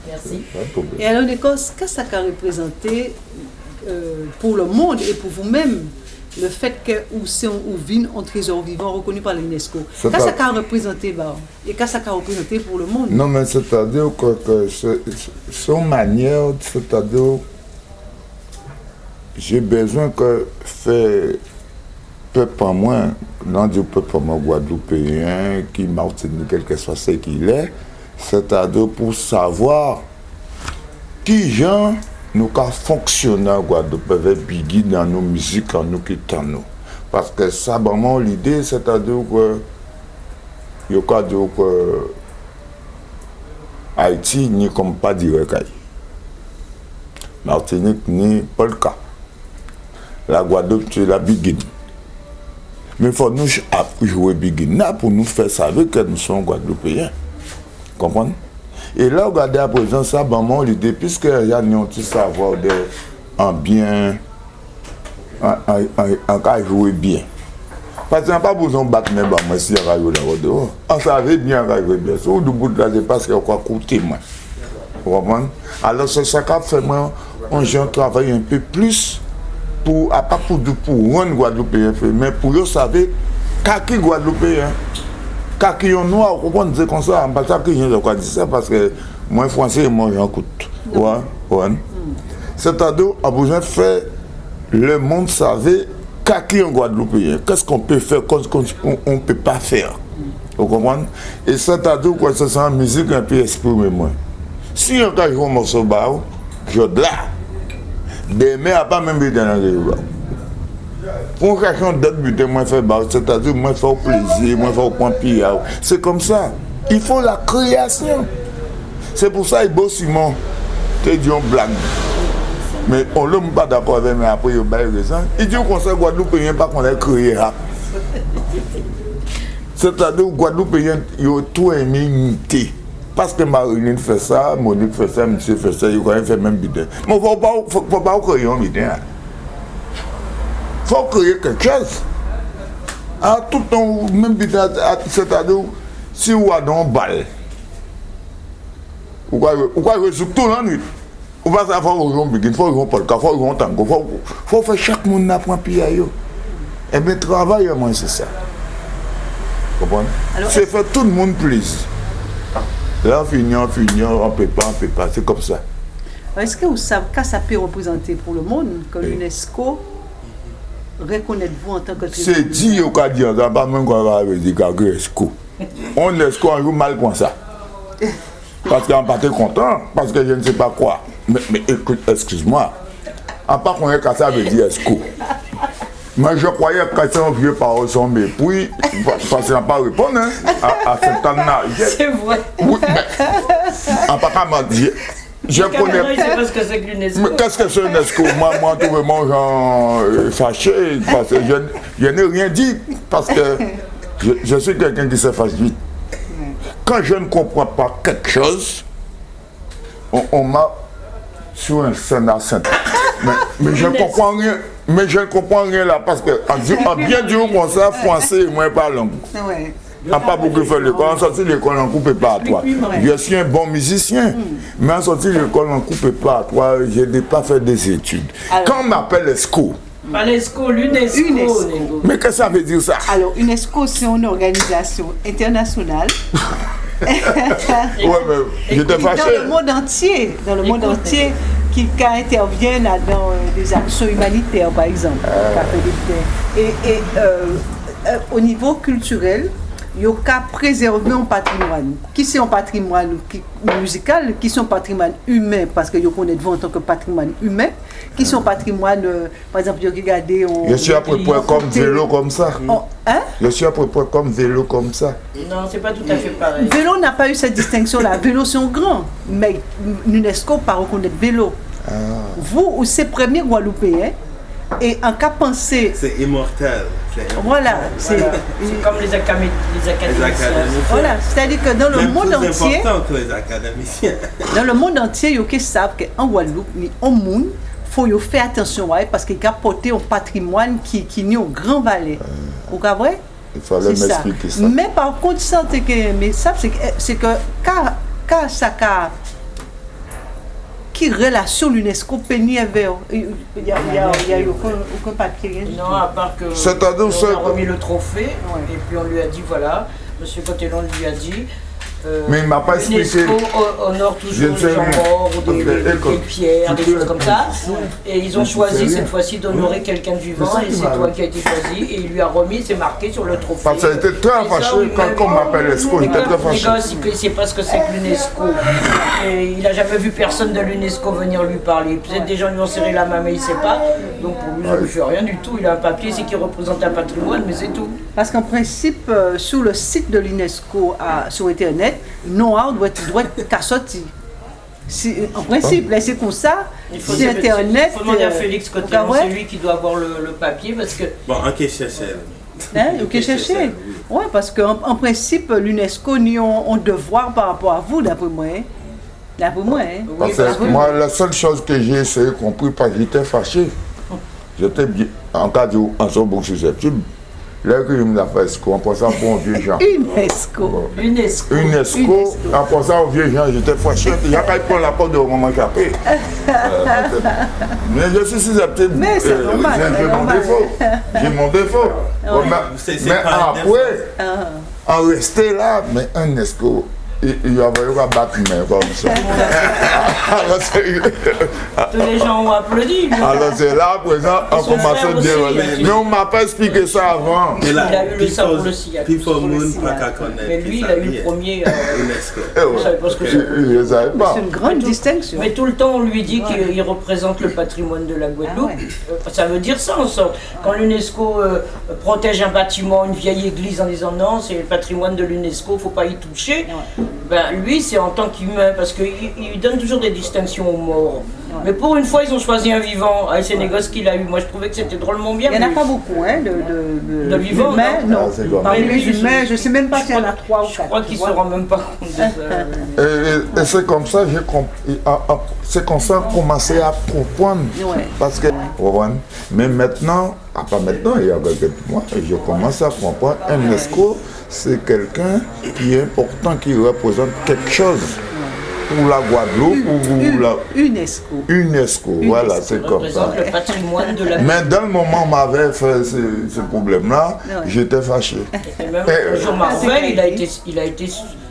Merci. Et alors, qu'est-ce que ça a représenté pour le monde et pour vous-même, le fait que ou vin un trésor vivant reconnu par l'UNESCO? Qu'est-ce que ça a représenté et qu'est-ce que ça a représenté pour le monde? Non, mais c'est-à-dire que son manière, c'est-à-dire, j'ai besoin que fait peuple en moi, non du peuple en moi guadeloupéen, qui Martinique, quel que soit ce qu'il est, c'est-à-dire pour savoir qui gens nous avons fonctionné à Guadeloupe avec Biggie dans nos musiques, en nous quittant nous. Parce que ça, vraiment, l'idée, c'est-à-dire que il y a dire que Haïti n'est comme pas direct. Martinique n'est pas le cas. La Guadeloupe, c'est la Biggie. Mais il faut nous jouer Biggie pour nous faire savoir que nous sommes Guadeloupéens. Comprenez? Et là, regardez à présent, ça, vraiment, l'idée, puisqu'il y a un petit savoir en bien, en cas jouer bien. Parce qu'il n'y a pas besoin de battre, mais si il y a là-haut, on savait bien jouer bien. Si on bout de là, c'est parce qu'il y a quoi coûter, moi. Vous comprenez? Alors, c'est ça qu'a fait, moi, on travaille un peu plus, à pas pour rendre Guadeloupéen, mais pour eux, savoir, qui Guadeloupéen. Quand ils sont noirs, on comprend dire comme ça, parce que je ne dire ça parce que moi français, moi j'en coûte. Ouais. C'est-à-dire, on a besoin de faire le monde savait qui en Guadeloupe, qu'est-ce qu'on peut faire, qu'est-ce qu'on ne peut pas faire. Vous comprenez? Et c'est-à-dire que c'est ça, musique un peu exprimer moi. Si on a joué un morceau bas, je de là. Demain, à pas même dans la pour quelqu'un d'autre but, moi faire c'est-à-dire moi faire plaisir, moi faire point pire. C'est comme ça. Il faut la création. C'est pour ça il beau Simon, te dit on blague. Mais on ne pas d'accord avec moi après il bail raison. Il dit qu'on sait Guadeloupe rien pas qu'on a créé rap. C'est-à-dire Guadeloupe rien il a tout imité. Parce que Marilyn fait ça, Monique fait ça, monsieur fait ça, il a fait même bidon. Mais faut pas créer un bidon. Il faut créer quelque chose. À tout temps, même c'est-à-dire, si vous avez un bal, vous pouvez résoudre tout la nuit. Vous ne pouvez pas faire un begin, il faut un polka, il faut un tango, il faut faire chaque monde apprendre à pied. Et bien, travail, moi, c'est ça. Vous comprenez? C'est faire tout le monde plaisir. Là, on finit, on ne peut pas, c'est comme ça. Est-ce que vous savez ce que ça peut représenter pour le monde, que l'UNESCO reconnaître-vous en tant que trésor? C'est dit au cas dire, ça pas même qu'on va dire l'UNESCO. On l'UNESCO un jour mal pour ça. Parce qu'on n'est pas content, parce que je ne sais pas quoi. Mais écoute, excuse-moi. À part qu'on est qu'à ça veut dire ESCO. Mais je croyais que c'est un vieux parole son mépris, parce qu'il n'a pas répondu à cette âge. C'est vrai. Oui, mais en pas qu'à dire. Je connais. Parce que c'est que l'UNESCO. Mais qu'est-ce que c'est l'UNESCO? Moi, tout le monde fâché, parce que je n'ai rien dit, parce que je suis quelqu'un qui se fâche vite. Quand je ne comprends pas quelque chose, on m'a sur un scénario. Mais je ne comprends rien. Mais je ne comprends rien là, parce que en bien dur comme ça, français, moi, pas langue. On n'a pas beaucoup fait l'école. En sortie de l'école, on ne coupe pas à toi. Je suis un bon musicien, mais en sortie de l'école, on ne coupe pas à toi. Je n'ai pas fait des études. Alors, quand on m'appelle ESCO, pas l'UNESCO, l'UNESCO. Mais qu'est-ce que ça veut dire ça? Alors, UNESCO, c'est une organisation internationale. Ouais, mais j'étais fâché. Dans le monde entier, qui intervient dans des actions humanitaires, par exemple. Et au niveau culturel, il y a qu'à préserver un patrimoine. Qui c'est un patrimoine musical, qui sont un patrimoine humain, parce que vous connaissez en tant que patrimoine humain, qui sont un patrimoine, par exemple, vous regardez... Je suis à peu près comme vélo comme ça. Hein? Je suis à peu près comme vélo comme ça. Non, c'est pas tout à fait pareil. Vélo n'a pas eu cette distinction-là. Vélo, c'est un grand, mais l'UNESCO pas reconnaître vélo. Ah. Vous, c'est le premier Guadeloupéen, et en cas pensé... C'est immortel. Voilà. C'est comme les académiciens. Voilà, c'est-à-dire que dans le monde entier... C'est important que les académiciens. Dans le monde entier, ils savent qu'en Guadeloupe, en monde, il faut faire attention, parce qu'il y a porté un patrimoine qui est au grand valet. Vous comprenez? Il fallait m'expliquer ça. Mais par contre, c'est que quand ça qui relation l'UNESCO peignait vers. Il n'y a eu aucun papier. Rien du Non, tout. à part que C'est-à-dire, on a remis le trophée et puis on lui a dit voilà, Monsieur Cotellon lui a dit. Mais il m'a pas expliqué. L'UNESCO honore toujours les gens morts ou des pierres, des choses comme ça. Et ils ont choisi cette fois-ci d'honorer quelqu'un de vivant et c'est toi qui as été choisi. Et il lui a remis, c'est marqué sur le trophée. Parce que j'étais très fâché quand on m'appelle l'UNESCO, j'étais très Les fâché. gosses, il ne sait pas ce que c'est que l'UNESCO. Et il n'a jamais vu personne de l'UNESCO venir lui parler. Peut-être des gens lui ont serré la main, mais il ne sait pas. Donc pour lui, je ne fais rien du tout. Il a un papier, c'est qu'il représente un patrimoine, mais c'est tout. Parce qu'en principe, sur le site de l'UNESCO sur Internet, non doit être sorti. En principe, là c'est comme ça. C'est Internet. Il faut demander à Félix Cotellon, c'est lui qui doit avoir le papier parce que. Bon, ok, chercher. Ok, chercher. Oui, parce qu'en principe, l'UNESCO a un devoir par rapport à vous, d'après moi. D'après moi. Parce que moi, la seule chose que j'ai essayé de comprendre, parce que j'étais fâché, j'étais bien, en cas de beaucoup susceptible. Là que je me la fais, en pensant pour un vieux gens. UNESCO. UNESCO, en pensant aux vieux gens, j'étais fâché. Il n'y a qu'à prendre la porte de moment qu'après. Mais je suis susceptible. Mais c'est normal. J'ai mon défaut. Mais après, en rester là, mais un UNESCO. Il y avait un Batman comme ça. Tous les gens ont applaudi. Alors c'est là, à présent, on commence à dire. Mais on ne m'a pas expliqué ça avant. Il a eu le sabre le SIAC. Mais lui, il a eu le premier. Je ne savais pas ce que c'est. C'est une grande distinction. Mais tout le temps, on lui dit qu'il représente le patrimoine de la Guadeloupe. Ça veut dire ça en sorte. Quand l'UNESCO protège un bâtiment, une vieille église en disant non, c'est le patrimoine de l'UNESCO, il ne faut pas y toucher. Ben, lui, c'est en tant qu'humain, parce qu'il donne toujours des distinctions aux morts. Mais pour une fois, ils ont choisi un vivant. Ah, c'est Négoce qu'il a eu. Moi, je trouvais que c'était drôlement bien. Il n'y en a pas beaucoup, hein, de vivants. Non, parmi lui, les humains, je ne sais même pas s'il y en a 3 ou 4. Je crois qu'il ne se rend même pas compte de ça. Et c'est comme ça, c'est comme ça qu'on commençait à comprendre. Parce que, mais maintenant, pas maintenant, il y a quelques mois, je commence à comprendre. Un UNESCO, c'est quelqu'un qui est important, qui représente quelque chose pour la Guadeloupe ou pour la UNESCO. Voilà, c'est comme ça. Le patrimoine de la. Mais dans le moment où on m'avait fait ce problème-là, j'étais fâché. Et même Jean Marvel, il a été